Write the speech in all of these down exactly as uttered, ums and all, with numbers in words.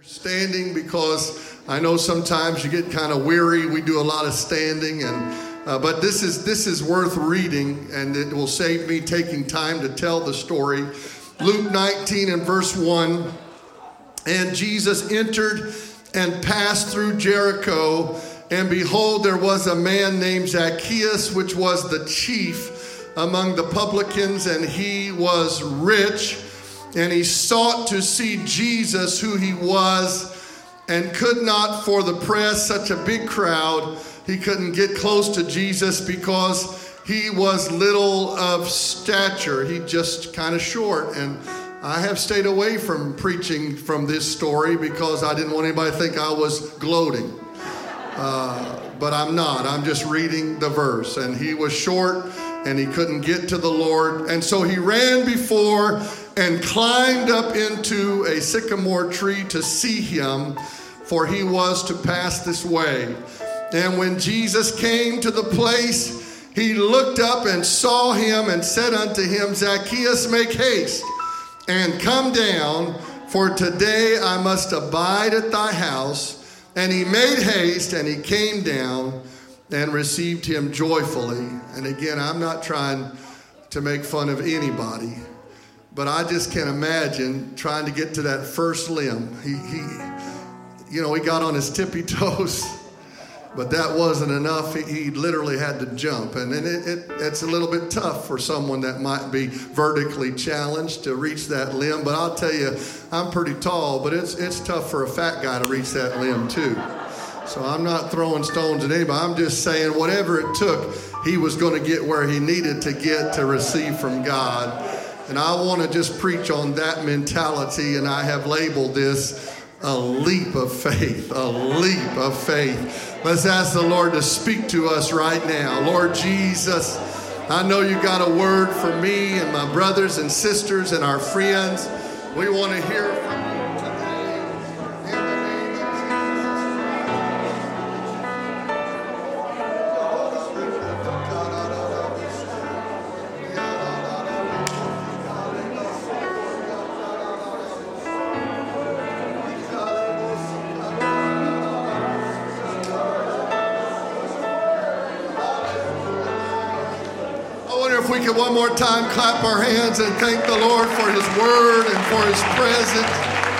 Standing, because I know sometimes you get kind of weary. We do a lot of standing, and uh, but this is this is worth reading, and it will save me taking time to tell the story. Luke nineteen and verse one, and Jesus entered and passed through Jericho, and behold, there was a man named Zacchaeus, which was the chief among the publicans, and he was rich. And he sought to see Jesus, who he was, and could not for the press, such a big crowd. He couldn't get close to Jesus because he was little of stature. He just kind of short. And I have stayed away from preaching from this story because I didn't want anybody to think I was gloating. Uh, but I'm not. I'm just reading the verse. And he was short and he couldn't get to the Lord. And so he ran before and climbed up into a sycamore tree to see him, for he was to pass this way. And when Jesus came to the place, he looked up and saw him and said unto him, Zacchaeus, make haste and come down, for today I must abide at thy house. And he made haste and he came down and received him joyfully. And again, I'm not trying to make fun of anybody, but I just can't imagine trying to get to that first limb. He, he, you know, he got on his tippy toes, but that wasn't enough. He, he literally had to jump. And it, it, it's a little bit tough for someone that might be vertically challenged to reach that limb. But I'll tell you, I'm pretty tall, but it's, it's tough for a fat guy to reach that limb too. So I'm not throwing stones at anybody. I'm just saying whatever it took, he was going to get where he needed to get to receive from God. And I want to just preach on that mentality, and I have labeled this a leap of faith, a leap of faith. Let's ask the Lord to speak to us right now. Lord Jesus, I know you got a word for me and my brothers and sisters and our friends. We want to hear from you. We can one more time clap our hands and thank the Lord for his word and for his presence.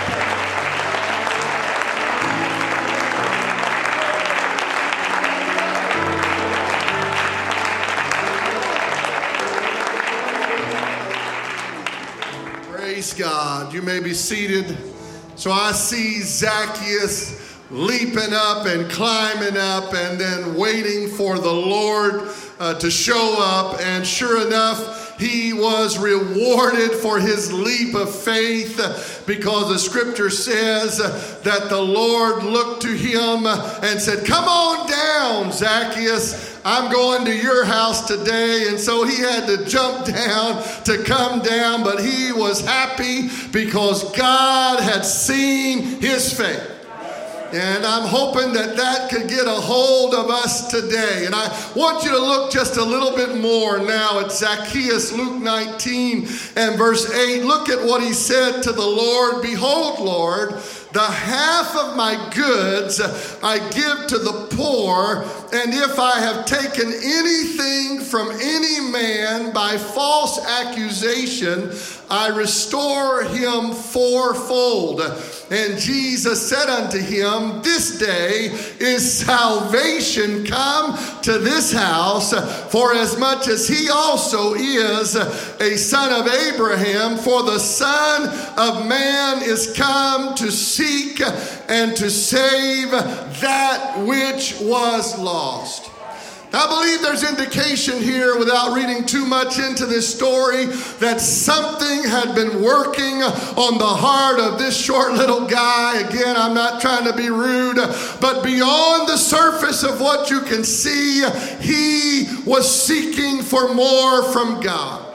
Praise God. You may be seated. So I see Zacchaeus leaping up and climbing up and then waiting for the Lord uh, to show up. And sure enough, he was rewarded for his leap of faith, because the scripture says that the Lord looked to him and said, come on down, Zacchaeus. I'm going to your house today. And so he had to jump down to come down, but he was happy because God had seen his faith. And I'm hoping that that could get a hold of us today. And I want you to look just a little bit more now at Zacchaeus, Luke nineteen and verse eight. Look at what he said to the Lord. Behold, Lord, the half of my goods I give to the poor, and if I have taken anything from any man by false accusation, I restore him fourfold. And Jesus said unto him, this day is salvation come to this house, for as much as he also is a son of Abraham, for the Son of Man is come to seek and to save that which was lost. I believe there's indication here, without reading too much into this story, that something had been working on the heart of this short little guy. Again, I'm not trying to be rude, but beyond the surface of what you can see, he was seeking for more from God.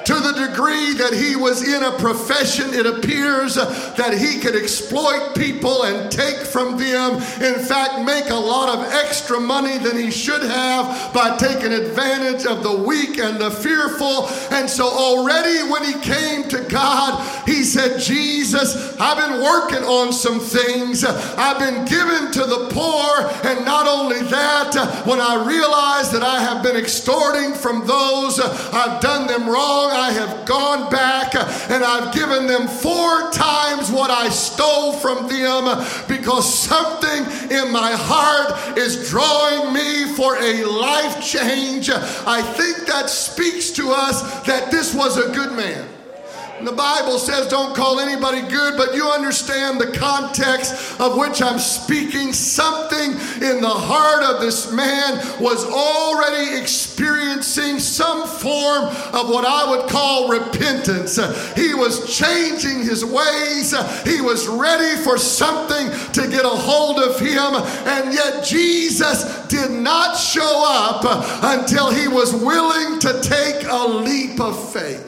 to the degree that he was in a profession, it appears that he could exploit people and take from them. In fact, make a lot of extra money than he should have by taking advantage of the weak and the fearful. And so already when he came to God, he said, Jesus, I've been working on some things. I've been giving to the poor. And not only that, when I realize that I have been extorting from those, I've done them wrong, I have gone back and I've given them four times what I stole from them, because something in my heart is drawing me for a life change. I think that speaks to us that this was a good man. The Bible says don't call anybody good, but you understand the context of which I'm speaking. Something in the heart of this man was already experiencing some form of what I would call repentance. He was changing his ways. He was ready for something to get a hold of him. And yet Jesus did not show up until he was willing to take a leap of faith.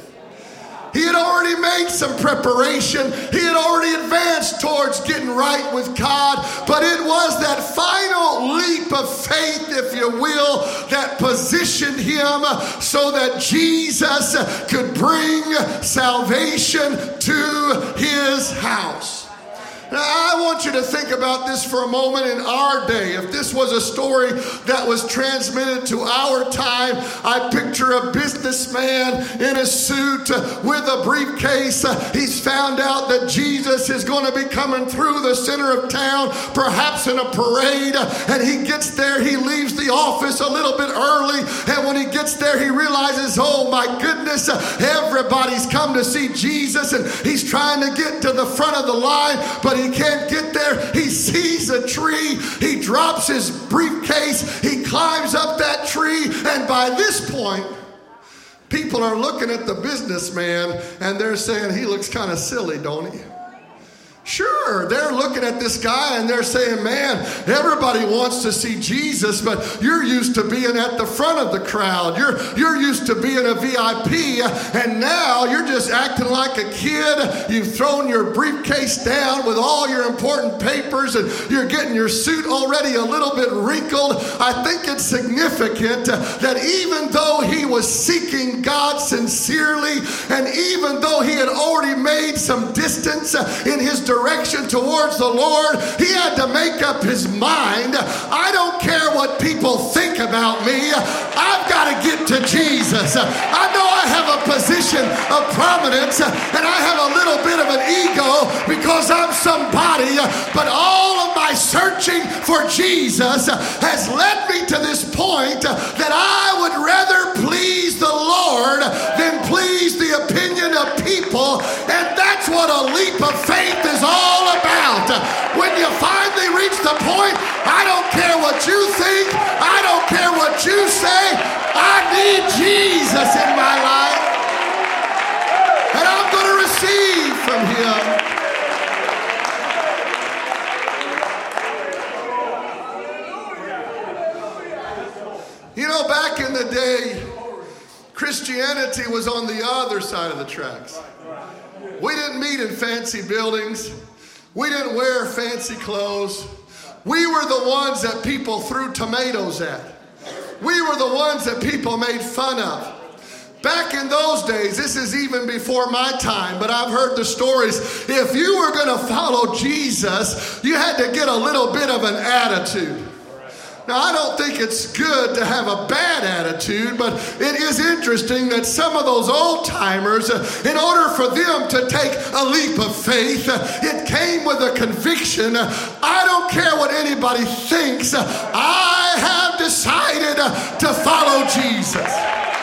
He had already made some preparation. He had already advanced towards getting right with God. But it was that final leap of faith, if you will, that positioned him so that Jesus could bring salvation to his house. Now, I want you to think about this for a moment in our day. If this was a story that was transmitted to our time, I picture a businessman in a suit with a briefcase. He's found out that Jesus is going to be coming through the center of town, perhaps in a parade, and he gets there. He leaves the office a little bit early, and when he gets there, he realizes, oh my goodness, everybody's come to see Jesus, and he's trying to get to the front of the line, but he can't get there. He sees a tree. He drops his briefcase. He climbs up that tree. And by this point, people are looking at the businessman and they're saying, he looks kind of silly, don't he? Sure, they're looking at this guy and they're saying, man, everybody wants to see Jesus, but you're used to being at the front of the crowd. You're, you're used to being a V I P, and now you're just acting like a kid. You've thrown your briefcase down with all your important papers, and you're getting your suit already a little bit wrinkled. I think it's significant that even though he was seeking God sincerely, and even though he had already made some distance in his direction towards the Lord, he had to make up his mind. I don't care what people think about me. I've got to get to Jesus. I know I have a position of prominence and I have a little bit of an ego because I'm somebody, but all of my searching for Jesus has led me to this point that I would rather please the Lord than please the opinion of people, and that's what a leap of faith is all about. When you finally reach the point, I don't care what you think, I don't care what you say, I need Jesus in my life, and I'm going to receive from him. You know, back in the day, Christianity was on the other side of the tracks. We didn't meet in fancy buildings. We didn't wear fancy clothes. We were the ones that people threw tomatoes at. We were the ones that people made fun of. Back in those days, this is even before my time, but I've heard the stories. If you were going to follow Jesus, you had to get a little bit of an attitude. Now, I don't think it's good to have a bad attitude, but it is interesting that some of those old timers, in order for them to take a leap of faith, it came with a conviction. I don't care what anybody thinks. I have decided to follow Jesus.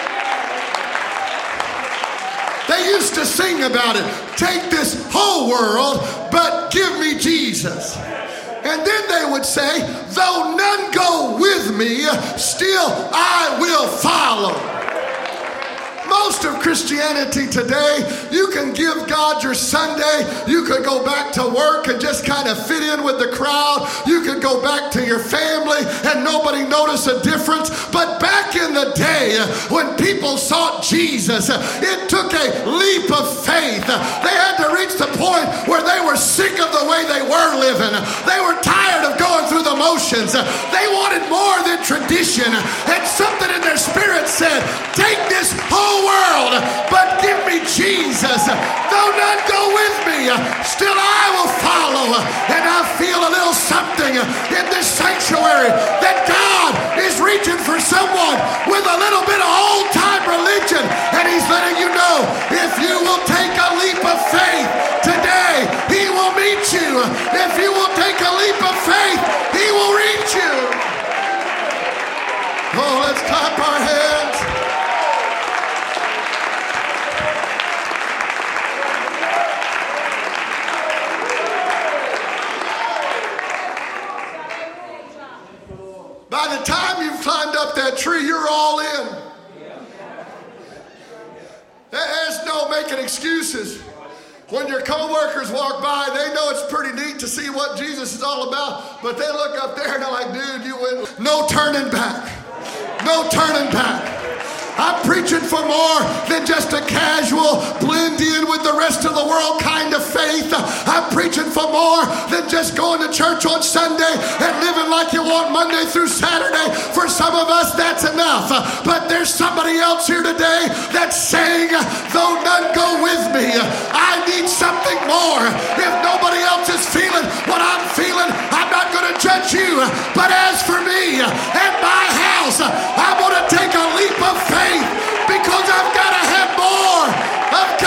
They used to sing about it. Take this whole world, but give me Jesus. And then they would say, though none go with me, still I will follow. Most of Christianity today, you can give God your Sunday. You could go back to work and just kind of fit in with the crowd. You could go back to your family and nobody notice a difference. But back in the day when people sought Jesus, it took a leap of faith. They had to reach the point where they were sick of the way they were living. They were tired of going through the motions. They wanted more than tradition. And something in their spirit said, take this whole world, but give me Jesus. Though none go with me, still I will follow. And I feel a little something in this sanctuary that God is reaching for someone with a little bit of old-time religion. And he's letting you know, if you will take a leap of faith today, he will meet you. If you will take a leap of faith, he will reach you. Oh, let's clap our hands. By the time you've climbed up that tree, you're all in. There's no making excuses. When your coworkers walk by, they know it's pretty neat to see what Jesus is all about, but they look up there and they're like, dude, you went. No turning back. No turning back. I'm preaching for more than just a casual blend in with the rest of the world kind of faith. I'm preaching for more than just going to church on Sunday and living like you want Monday through Saturday. For some of us, that's enough. But there's somebody else here today that's saying, though none go with me, I need something more. If nobody else is feeling what I'm feeling, I'm not going to judge you. But as for me and my house, I'm going to take a leap of faith. Because I've got to have more of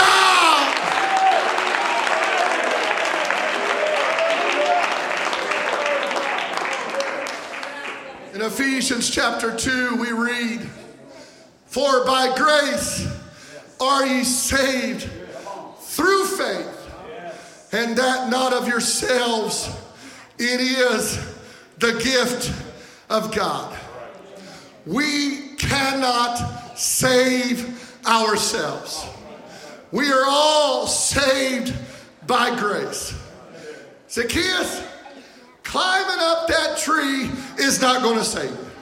God. In Ephesians chapter two, we read, for by grace are ye saved through faith, and that not of yourselves, it is the gift of God. We cannot save ourselves. We are all saved by grace. Zacchaeus, climbing up that tree is not going to save you.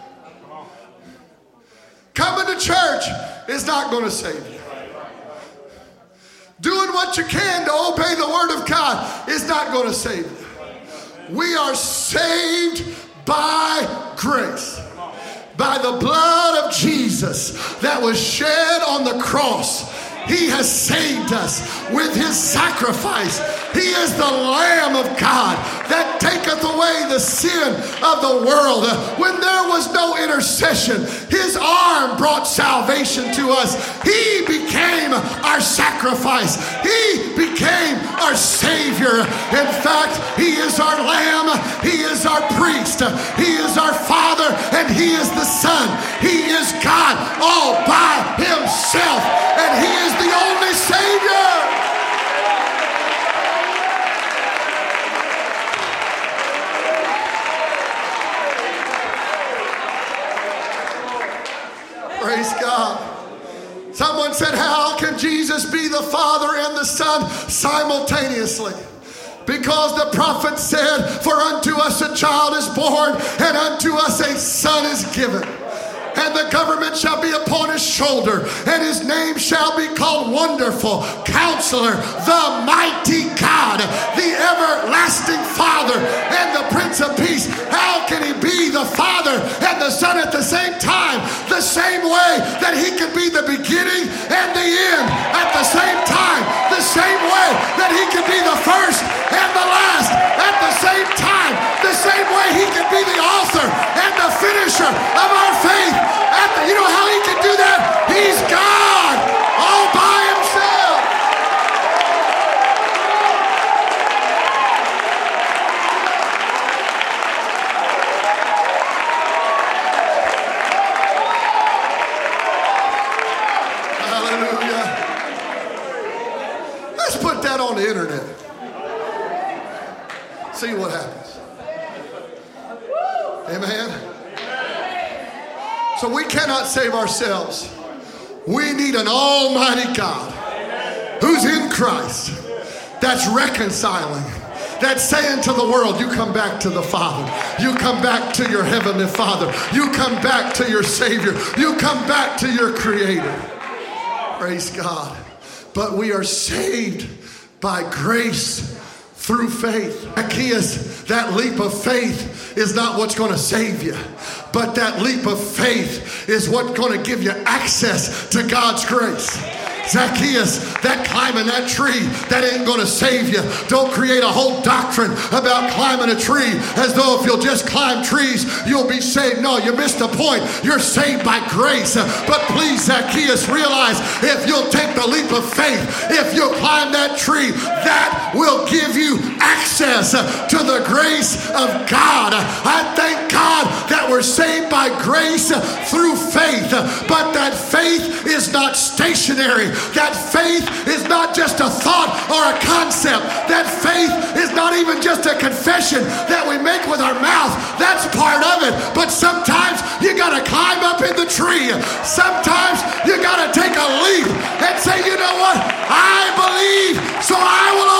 Coming to church is not going to save you. Doing what you can to obey the word of God is not going to save you. We are saved by grace. By the blood of Jesus that was shed on the cross. He has saved us with his sacrifice. He is the Lamb of God that taketh away the sin of the world. When there was no intercession, his arm brought salvation to us. He became our sacrifice. He became our Savior. In fact, he is our Lamb. He is our priest. He is our Father, and he is the Son. He is God all by himself, and he is the only Savior. Praise God. Someone said, how can Jesus be the Father and the Son simultaneously? Because the prophet said, for unto us a child is born, and unto us a son is given. And the government shall be upon his shoulder, and his name shall be called Wonderful, Counselor, the Mighty God, the Everlasting Father, and the Prince of Peace. How can he be the Father and the Son at the same time? The same way that he can be the beginning and the end at the same time. The same way that he can be the first and the last at the same time. The same way he can be the author and the finisher of our faith. At the, you know how he can do that? He's God all by himself. Hallelujah. Let's put that on the internet. See what happens. Amen. So we cannot save ourselves. We need an almighty God who's in Christ, that's reconciling, that's saying to the world, you come back to the Father. You come back to your heavenly Father. You come back to your Savior. You come back to your Creator. Praise God. But we are saved by grace through faith. Zacchaeus, that leap of faith is not what's going to save you, but that leap of faith is what's going to give you access to God's grace. Zacchaeus, that climbing that tree, that ain't going to save you. Don't create a whole doctrine about climbing a tree as though if you'll just climb trees, you'll be saved. No, you missed the point. You're saved by grace. But please, Zacchaeus, realize if you'll take the leap of faith, if you'll climb that tree, that will give you access to the grace of God. I thank God that we're saved by grace through faith. But that faith is not stationary. That faith is not just a thought or a concept. That faith is not even just a confession that we make with our mouth. That's part of it. But sometimes you got to climb up in the tree. Sometimes you got to take a leap and say, you know what? I believe, so I will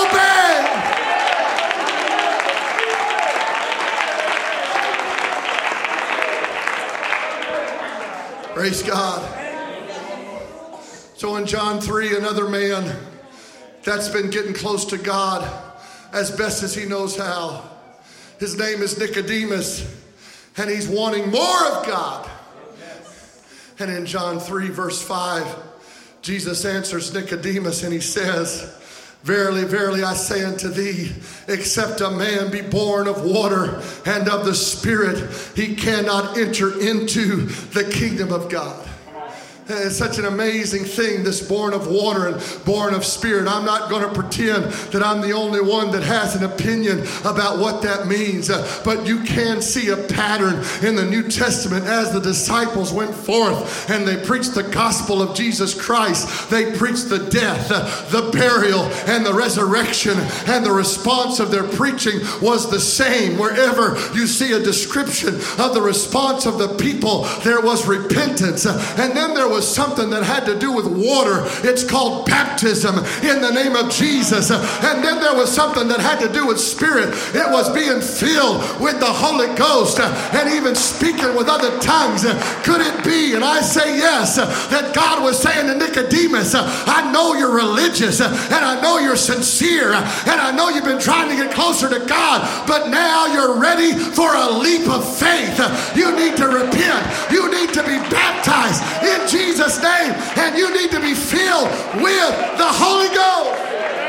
obey. Praise God. So in John three, another man that's been getting close to God as best as he knows how. His name is Nicodemus, and he's wanting more of God. And in John three, verse five, Jesus answers Nicodemus and he says, verily, verily, I say unto thee, except a man be born of water and of the Spirit, he cannot enter into the kingdom of God. It's such an amazing thing, this born of water and born of spirit. I'm not going to pretend that I'm the only one that has an opinion about what that means. Uh, but you can see a pattern in the New Testament as the disciples went forth and they preached the gospel of Jesus Christ. They preached the death, uh, the burial, and the resurrection. And the response of their preaching was the same. Wherever you see a description of the response of the people, there was repentance. Uh, and then there was something that had to do with water. It's called baptism in the name of Jesus. And then there was something that had to do with spirit. It was being filled with the Holy Ghost and even speaking with other tongues. Could it be, and I say yes, that God was saying to Nicodemus, I know you're religious and I know you're sincere and I know you've been trying to get closer to God, but now you're ready for a leap of faith. You need to repent. You need to be baptized in Jesus' Jesus' name, and you need to be filled with the Holy Ghost.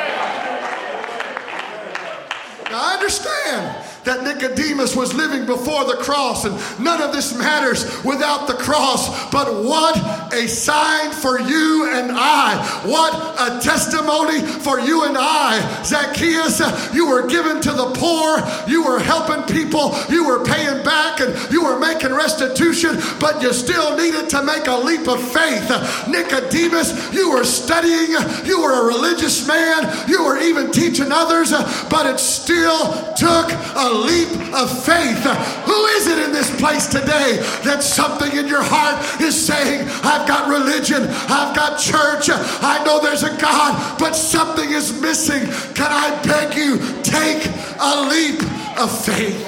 Now I understand that Nicodemus was living before the cross, and none of this matters without the cross. But what a sign for you and I. What a testimony for you and I. Zacchaeus, you were given to the poor. You were helping people. You were paying back, and you were making restitution, but you still needed to make a leap of faith. Nicodemus, you were studying. You were a religious man. You were even teaching others, but it still took a leap of faith. Who is it in this place today that something in your heart is saying, I've got religion, I've got church, I know there's a God, but something is missing? Can I beg you, take a leap of faith?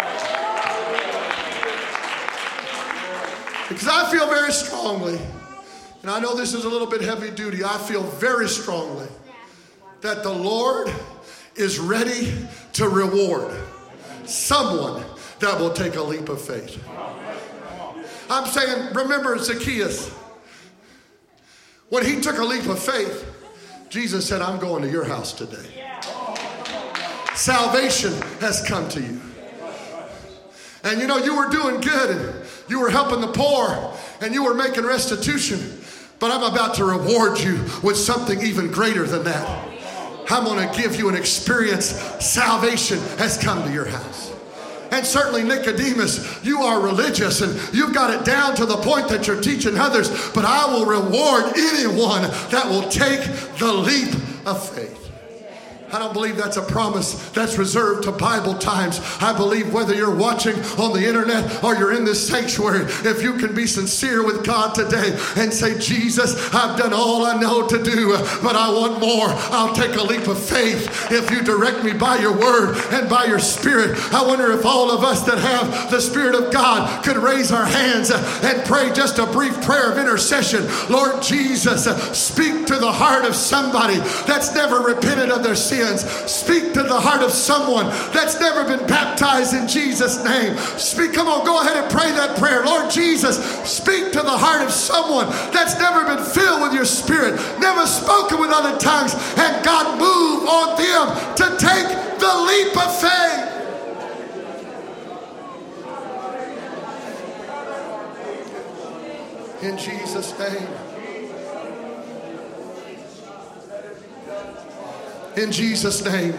Because I feel very strongly, and I know this is a little bit heavy duty, I feel very strongly that the Lord is ready to reward someone that will take a leap of faith. I'm saying, remember Zacchaeus. When he took a leap of faith, Jesus said, I'm going to your house today. Salvation has come to you. And you know, you were doing good and you were helping the poor and you were making restitution, but I'm about to reward you with something even greater than that. I'm going to give you an experience. Salvation has come to your house. And certainly Nicodemus, you are religious and you've got it down to the point that you're teaching others, but I will reward anyone that will take the leap of faith. I don't believe that's a promise that's reserved to Bible times. I believe whether you're watching on the internet or you're in this sanctuary, if you can be sincere with God today and say, Jesus, I've done all I know to do, but I want more. I'll take a leap of faith if you direct me by your word and by your spirit. I wonder if all of us that have the Spirit of God could raise our hands and pray just a brief prayer of intercession. Lord Jesus, speak to the heart of somebody that's never repented of their sins. Speak to the heart of someone that's never been baptized in Jesus' name. Speak, come on, go ahead and pray that prayer. Lord Jesus, speak to the heart of someone that's never been filled with your Spirit, never spoken with other tongues, and God, move on them to take the leap of faith. In Jesus' name. In Jesus' name.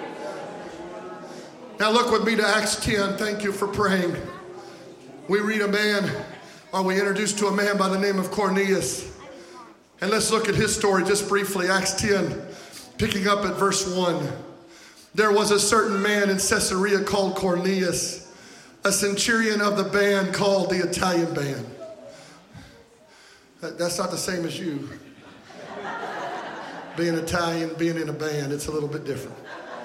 Now look with me to Acts ten. Thank you for praying. We read a man, or we introduced to a man by the name of Cornelius. And let's look at his story just briefly. Acts ten, picking up at verse one. There was a certain man in Caesarea called Cornelius, a centurion of the band called the Italian band. That's not the same as you. Being Italian, being in a band, it's a little bit different.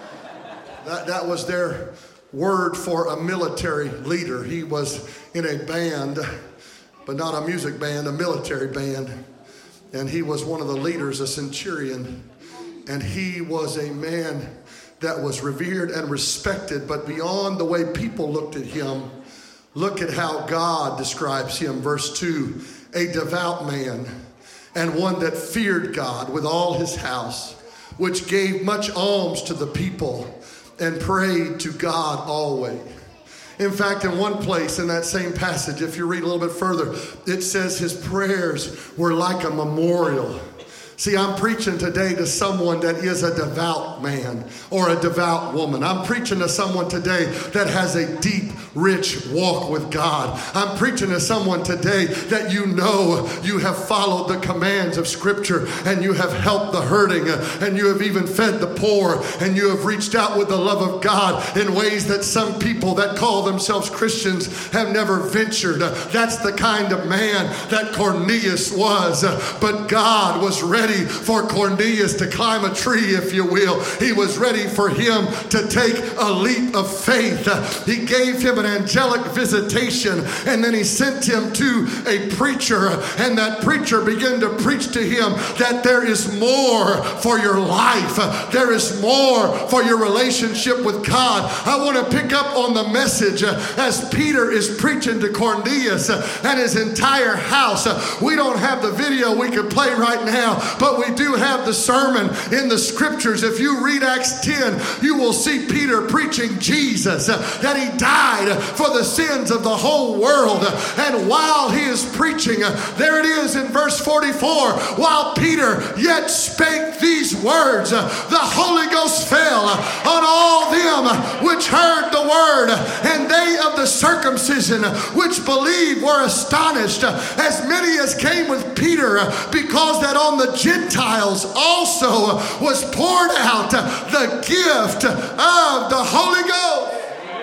That, that was their word for a military leader. He was in a band, but not a music band, a military band. And he was one of the leaders, a centurion. And he was a man that was revered and respected, but beyond the way people looked at him, look at how God describes him. Verse two, a devout man, and one that feared God with all his house, which gave much alms to the people and prayed to God always. In fact, in one place in that same passage, if you read a little bit further, it says his prayers were like a memorial. See, I'm preaching today to someone that is a devout man or a devout woman. I'm preaching to someone today that has a deep, rich walk with God. I'm preaching to someone today that you know you have followed the commands of Scripture, and you have helped the hurting, and you have even fed the poor, and you have reached out with the love of God in ways that some people that call themselves Christians have never ventured. That's the kind of man that Cornelius was. But God was ready for Cornelius to climb a tree, if you will. He was ready for him to take a leap of faith. He gave him an angelic visitation, and then he sent him to a preacher, and that preacher began to preach to him that there is more for your life. There is more for your relationship with God. I want to pick up on the message as Peter is preaching to Cornelius and his entire house. We don't have the video we could play right now, but we do have the sermon in the Scriptures. If you read Acts ten, you will see Peter preaching Jesus, that he died for the sins of the whole world. And while he is preaching, there it is in verse forty-four, while Peter yet spake these words, the Holy Ghost fell on all them which heard the word, and they of the circumcision which believed were astonished, as many as came with Peter, because that on the Gentiles also was poured out the gift of the Holy Ghost.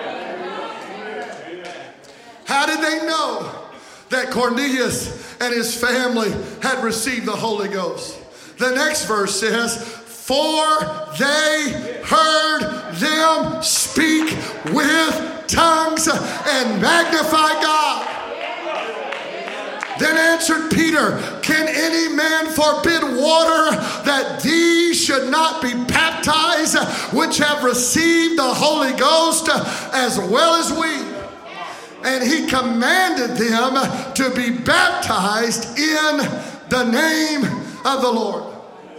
How did they know that Cornelius and his family had received the Holy Ghost? The next verse says, for they heard them speak with tongues and magnify God. Then answered Peter, can any man forbid water that these should not be baptized, which have received the Holy Ghost as well as we? And he commanded them to be baptized in the name of the Lord.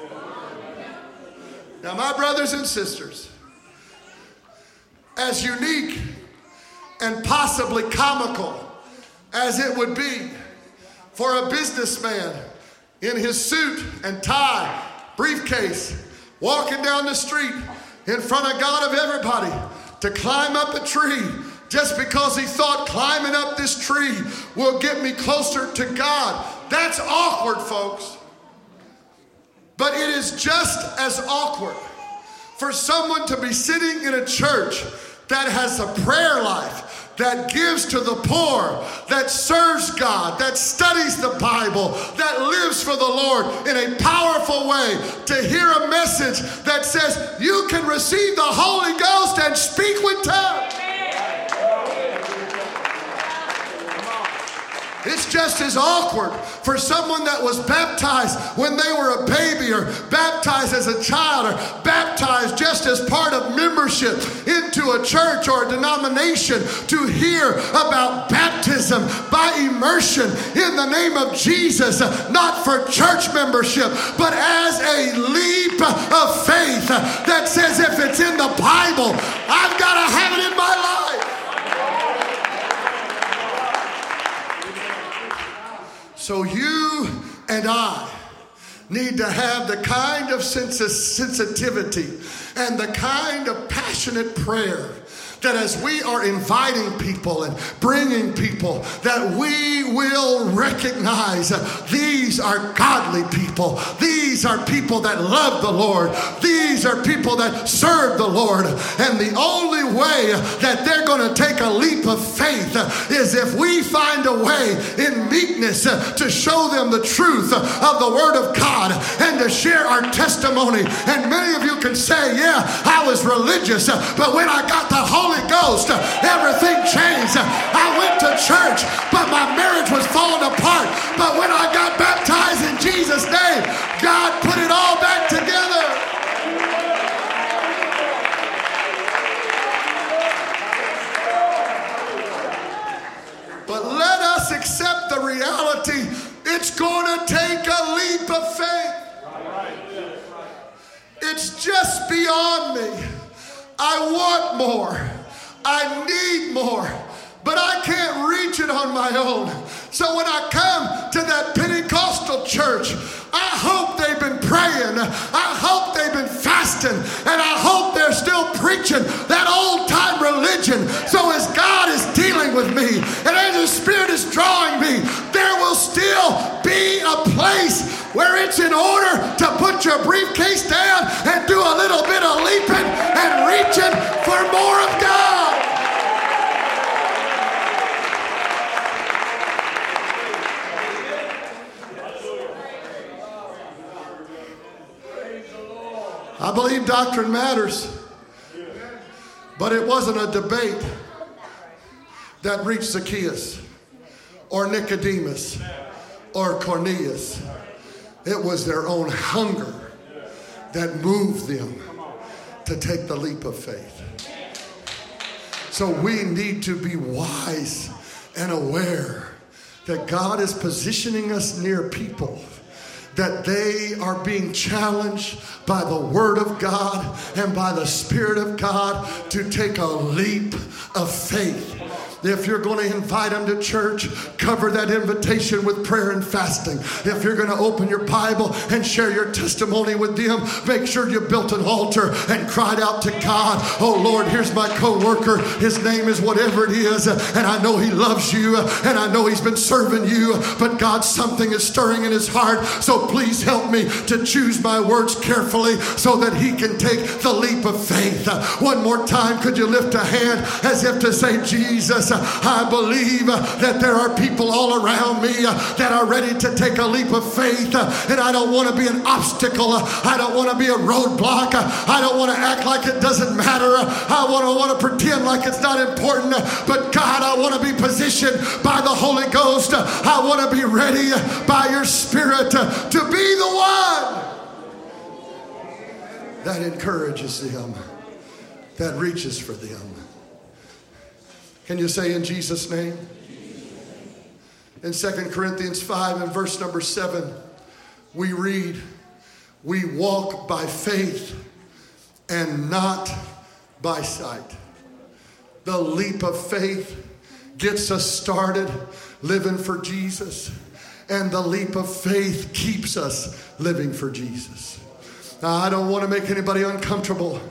Now, my brothers and sisters, as unique and possibly comical as it would be for a businessman in his suit and tie, briefcase, walking down the street in front of God of everybody to climb up a tree just because he thought climbing up this tree will get me closer to God. That's awkward, folks. But it is just as awkward for someone to be sitting in a church that has a prayer life, that gives to the poor, that serves God, that studies the Bible, that lives for the Lord in a powerful way, to hear a message that says you can receive the Holy Ghost and speak with tongues. It's just as awkward for someone that was baptized when they were a baby, or baptized as a child, or baptized just as part of membership into a church or a denomination, to hear about baptism by immersion in the name of Jesus, not for church membership, but as a leap of faith that says, if it's in the Bible, I've got to have it in my life. So you and I need to have the kind of sensitivity and the kind of passionate prayer that as we are inviting people and bringing people, that we will recognize these are godly people. These are people that love the Lord. These are people that serve the Lord. And the only way that they're going to take a leap of faith is if we find a way in meekness to show them the truth of the Word of God and to share our testimony. And many of you can say, yeah, I was religious, but when I got the Holy Ghost, everything changed. I went to church, but my marriage was falling apart. But when I got baptized in Jesus' name, God put it all back together. But let us accept the reality. It's going to take a leap of faith. It's just beyond me. I want more. I need more, but I can't reach it on my own. So when I come to that Pentecostal church, I hope they've been praying. I hope they've been fasting. And I hope they're still preaching that old-time religion. So as God is dealing with me and as the Spirit is drawing me, there will still be a place where it's in order to put your briefcase down and do a little bit of leaping and reaching for more of God. I believe doctrine matters, but it wasn't a debate that reached Zacchaeus or Nicodemus or Cornelius. It was their own hunger that moved them to take the leap of faith. So we need to be wise and aware that God is positioning us near people, that they are being challenged by the Word of God and by the Spirit of God to take a leap of faith. If you're going to invite them to church, cover that invitation with prayer and fasting. If you're going to open your Bible and share your testimony with them, make sure you built an altar and cried out to God, oh Lord, here's my co-worker. His name is whatever it is, and I know he loves you, and I know he's been serving you, but God, something is stirring in his heart, so please help me to choose my words carefully so that he can take the leap of faith. One more time, could you lift a hand as if to say, Jesus, I believe that there are people all around me that are ready to take a leap of faith, and I don't want to be an obstacle. I don't want to be a roadblock. I don't want to act like it doesn't matter. I want to want to pretend like it's not important, but God, I want to be positioned by the Holy Ghost. I want to be ready by your Spirit to be the one that encourages them, that reaches for them. Can you say in Jesus' name? In Second Corinthians five and verse number seven, we read, we walk by faith and not by sight. The leap of faith gets us started living for Jesus, and the leap of faith keeps us living for Jesus. Now, I don't want to make anybody uncomfortable,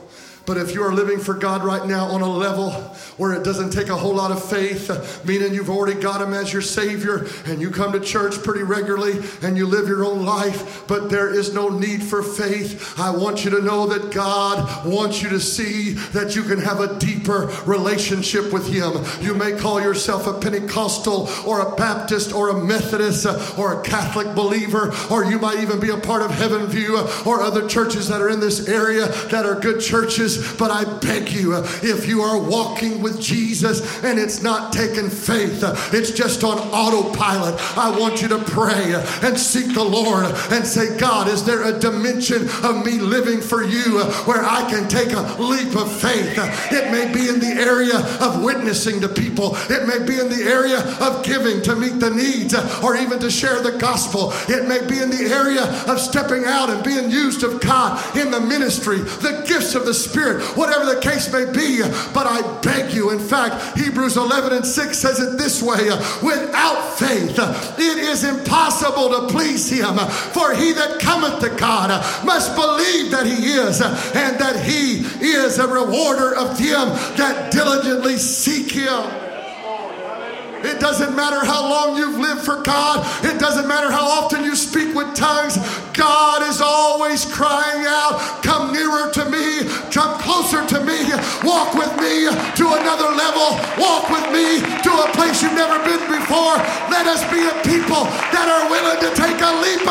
But if you are living for God right now on a level where it doesn't take a whole lot of faith, meaning you've already got Him as your Savior and you come to church pretty regularly and you live your own life, but there is no need for faith, I want you to know that God wants you to see that you can have a deeper relationship with Him. You may call yourself a Pentecostal or a Baptist or a Methodist or a Catholic believer, or you might even be a part of Heaven View or other churches that are in this area that are good churches. But I beg you, if you are walking with Jesus and it's not taking faith, it's just on autopilot, I want you to pray and seek the Lord and say, God, is there a dimension of me living for you where I can take a leap of faith? It may be in the area of witnessing to people. It may be in the area of giving to meet the needs or even to share the gospel. It may be in the area of stepping out and being used of God in the ministry, the gifts of the Spirit, whatever the case may be. But I beg you, in fact, Hebrews eleven and six says it this way, without faith it is impossible to please Him. For he that cometh to God must believe that He is, and that He is a rewarder of them that diligently seek Him. It doesn't matter how long you've lived for God. It doesn't matter how often you speak with tongues. God is always crying out, come nearer to me, come closer to me, walk with me to another level, walk with me to a place you've never been before. Let us be a people that are willing to take a leap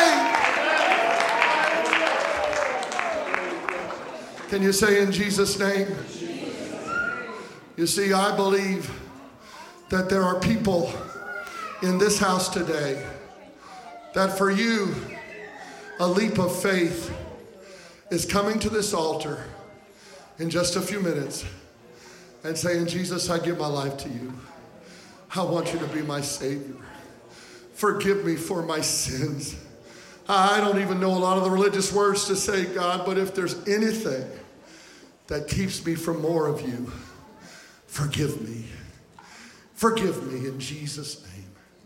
of faith. Can you say in Jesus' name? You see, I believe that there are people in this house today that for you, a leap of faith is coming to this altar in just a few minutes and saying, Jesus, I give my life to you. I want you to be my Savior. Forgive me for my sins. I don't even know a lot of the religious words to say, God, but if there's anything that keeps me from more of you, forgive me. Forgive me in Jesus' name.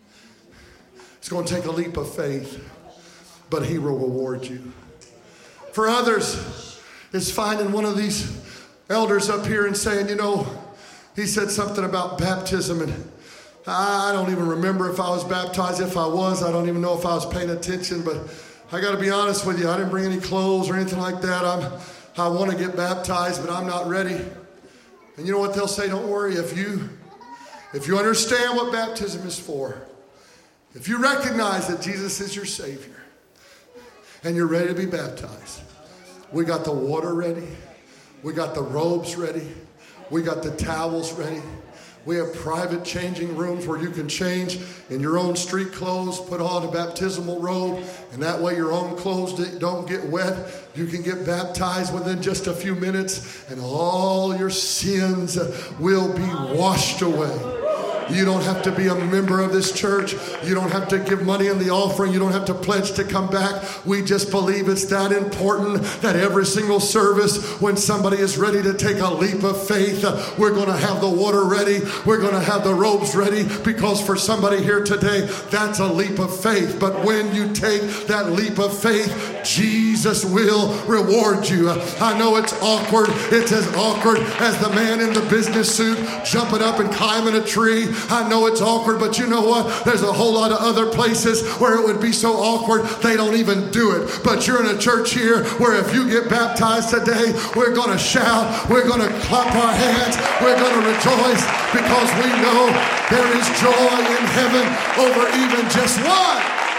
It's going to take a leap of faith, but He will reward you. For others, it's finding one of these elders up here and saying, you know, he said something about baptism, and I don't even remember if I was baptized. If I was, I don't even know if I was paying attention, but I got to be honest with you, I didn't bring any clothes or anything like that. I'm, I want to get baptized, but I'm not ready. And you know what they'll say? Don't worry, if you If you understand what baptism is for, if you recognize that Jesus is your Savior and you're ready to be baptized, we got the water ready. We got the robes ready. We got the towels ready. We have private changing rooms where you can change in your own street clothes, put on a baptismal robe, and that way your own clothes don't get wet. You can get baptized within just a few minutes, and all your sins will be washed away. You don't have to be a member of this church. You don't have to give money in the offering. You don't have to pledge to come back. We just believe it's that important that every single service, when somebody is ready to take a leap of faith, we're going to have the water ready. We're going to have the robes ready, because for somebody here today, that's a leap of faith. But when you take that leap of faith, Jesus will reward you. I know it's awkward. It's as awkward as the man in the business suit jumping up and climbing a tree. I know it's awkward, but you know what? There's a whole lot of other places where it would be so awkward they don't even do it. But you're in a church here where if you get baptized today, we're going to shout, we're going to clap our hands, we're going to rejoice, because we know there is joy in heaven over even just one.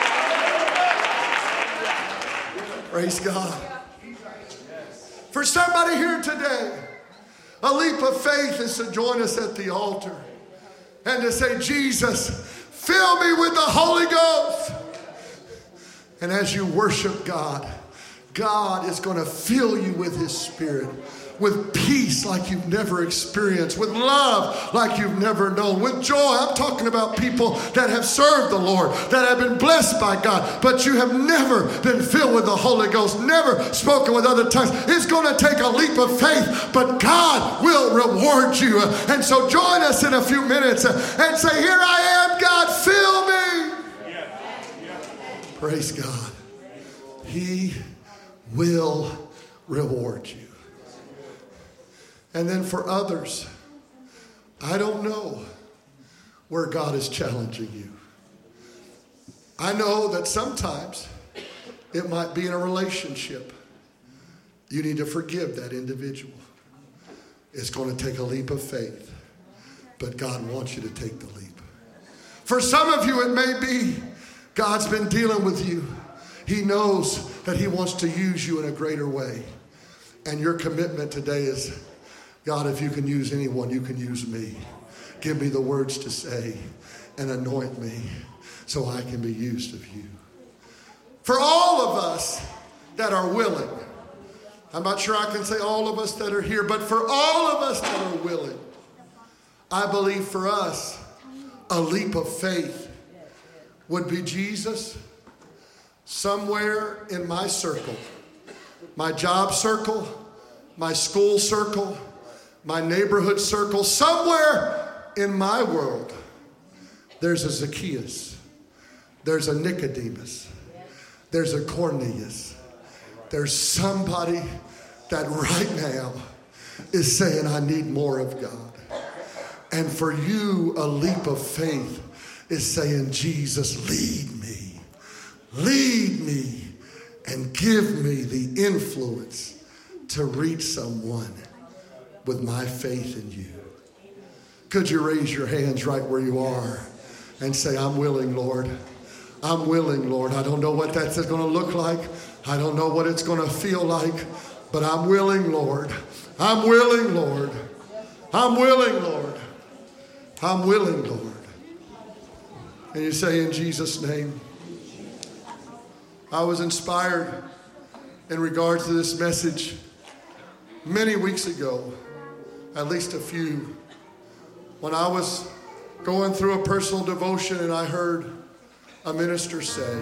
Praise God. For somebody here today, a leap of faith is to join us at the altar and to say, Jesus, fill me with the Holy Ghost. And as you worship God, God is going to fill you with His Spirit, with peace like you've never experienced, with love like you've never known, with joy. I'm talking about people that have served the Lord, that have been blessed by God, but you have never been filled with the Holy Ghost, never spoken with other tongues. It's going to take a leap of faith, but God will reward you. And so join us in a few minutes and say, here I am, God, fill me. Yeah. Yeah. Praise God. He will reward you. And then for others, I don't know where God is challenging you. I know that sometimes it might be in a relationship. You need to forgive that individual. It's going to take a leap of faith, but God wants you to take the leap. For some of you, it may be God's been dealing with you. He knows that he wants to use you in a greater way. And your commitment today is, God, if you can use anyone, you can use me. Give me the words to say and anoint me so I can be used of you. For all of us that are willing, I'm not sure I can say all of us that are here, but for all of us that are willing, I believe for us, a leap of faith would be, Jesus, somewhere in my circle, my job circle, my school circle, my neighborhood circle, somewhere in my world, there's a Zacchaeus, there's a Nicodemus, there's a Cornelius, there's somebody that right now is saying, I need more of God. And for you, a leap of faith is saying, Jesus, lead me, lead me, and give me the influence to reach someone with my faith in you. Could you raise your hands right where you are and say, I'm willing, Lord. I'm willing, Lord. I don't know what that's going to look like. I don't know what it's going to feel like, but I'm willing, Lord. I'm willing, Lord. I'm willing, Lord. I'm willing, Lord. And you say, in Jesus' name. I was inspired in regards to this message many weeks ago, at least a few, when I was going through a personal devotion and I heard a minister say,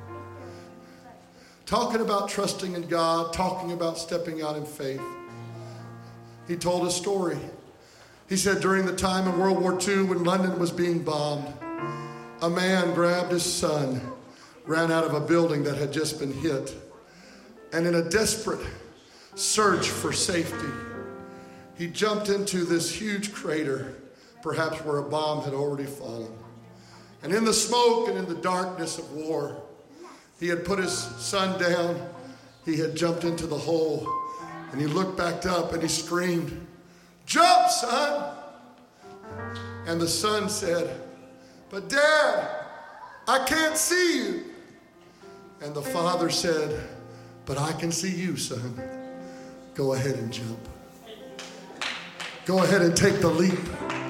talking about trusting in God, talking about stepping out in faith. He told a story. He said during the time in World War Two when London was being bombed, a man grabbed his son, ran out of a building that had just been hit, and in a desperate search for safety, he jumped into this huge crater, perhaps where a bomb had already fallen. And in the smoke and in the darkness of war, he had put his son down, he had jumped into the hole, and he looked back up and he screamed, "Jump, son!" And the son said, "But Dad, I can't see you." And the father said, "But I can see you, son. Go ahead and jump. Go ahead and take the leap."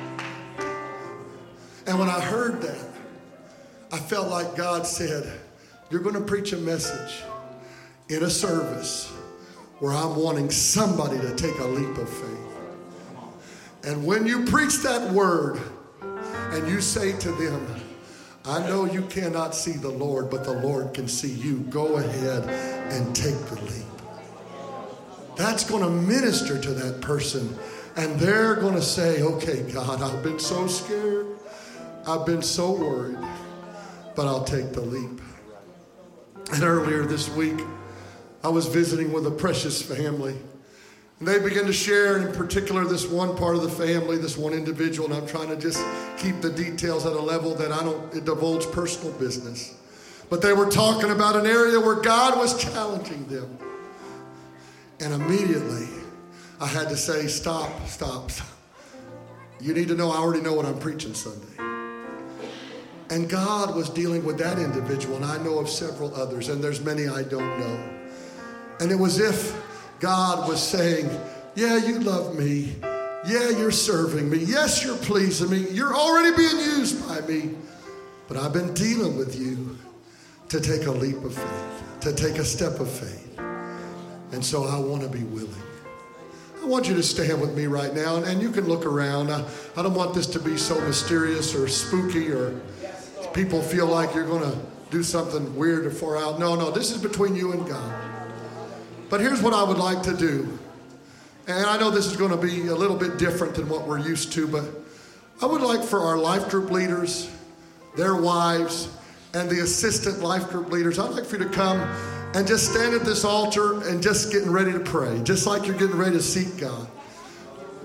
And when I heard that, I felt like God said, you're going to preach a message in a service where I'm wanting somebody to take a leap of faith. And when you preach that word and you say to them, I know you cannot see the Lord, but the Lord can see you. Go ahead and take the leap. That's going to minister to that person. And they're going to say, okay, God, I've been so scared. I've been so worried, but I'll take the leap. And earlier this week, I was visiting with a precious family. And they began to share, in particular, this one part of the family, this one individual, and I'm trying to just keep the details at a level that I don't divulge personal business. But they were talking about an area where God was challenging them. And immediately, I had to say, stop, stop, stop. You need to know, I already know what I'm preaching Sunday. And God was dealing with that individual, and I know of several others, and there's many I don't know. And it was if God was saying, yeah, you love me. Yeah, you're serving me. Yes, you're pleasing me. You're already being used by me. But I've been dealing with you to take a leap of faith, to take a step of faith. And so I want to be willing. I want you to stand with me right now, and, and you can look around. I, I don't want this to be so mysterious or spooky or people feel like you're going to do something weird or far out. No, no, this is between you and God. But here's what I would like to do. And I know this is going to be a little bit different than what we're used to, but I would like for our life group leaders, their wives, and the assistant life group leaders, I'd like for you to come and just stand at this altar and just getting ready to pray, just like you're getting ready to seek God.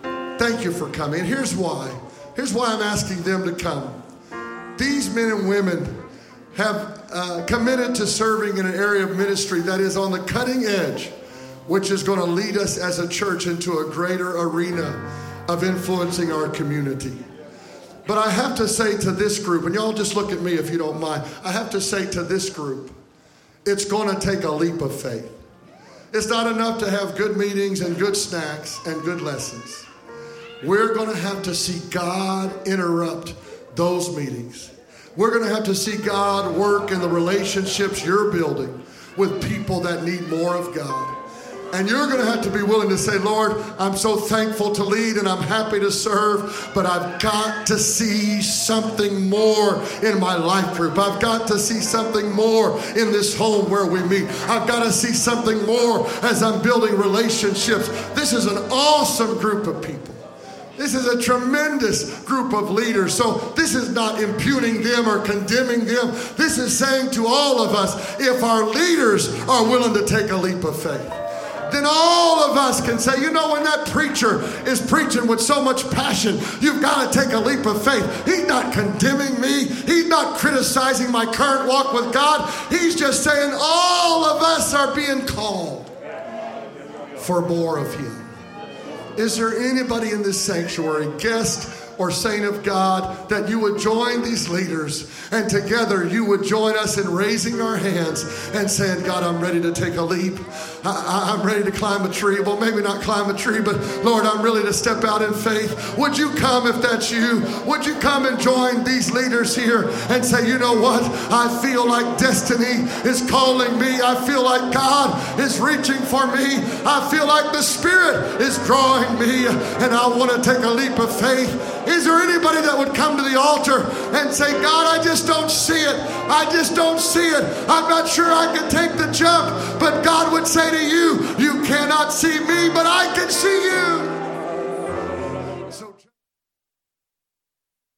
thank you for coming. And here's why. Here's why I'm asking them to come. These men and women have uh, committed to serving in an area of ministry that is on the cutting edge, which is going to lead us as a church into a greater arena of influencing our community. But I have to say to this group, and y'all just look at me if you don't mind, I have to say to this group, it's going to take a leap of faith. It's not enough to have good meetings and good snacks and good lessons. We're going to have to see God interrupt those meetings. We're going to have to see God work in the relationships you're building with people that need more of God. And you're going to have to be willing to say, Lord, I'm so thankful to lead and I'm happy to serve, but I've got to see something more in my life group. I've got to see something more in this home where we meet. I've got to see something more as I'm building relationships. This is an awesome group of people. This is a tremendous group of leaders. So this is not impugning them or condemning them. This is saying to all of us, if our leaders are willing to take a leap of faith, then all of us can say, you know, when that preacher is preaching with so much passion, you've got to take a leap of faith. He's not condemning me. He's not criticizing my current walk with God. He's just saying all of us are being called for more of him. Is there anybody in this sanctuary, guest or saint of God, that you would join these leaders and together you would join us in raising our hands and saying, God, I'm ready to take a leap. I, I'm ready to climb a tree. Well, maybe not climb a tree, but Lord, I'm ready to step out in faith. Would you come if that's you? Would you come and join these leaders here and say, you know what? I feel like destiny is calling me. I feel like God is reaching for me. I feel like the Spirit is drawing me and I want to take a leap of faith. Is there anybody that would come to the altar and say, God, I just don't see it. I just don't see it. I'm not sure I can take the jump. But God would say to you, you cannot see me, but I can see